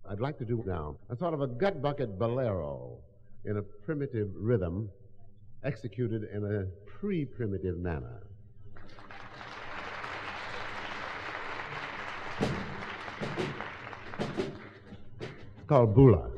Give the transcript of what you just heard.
I'd like to do now a sort of a gut bucket bolero in a primitive rhythm executed in a pre-primitive manner. It's called Bula.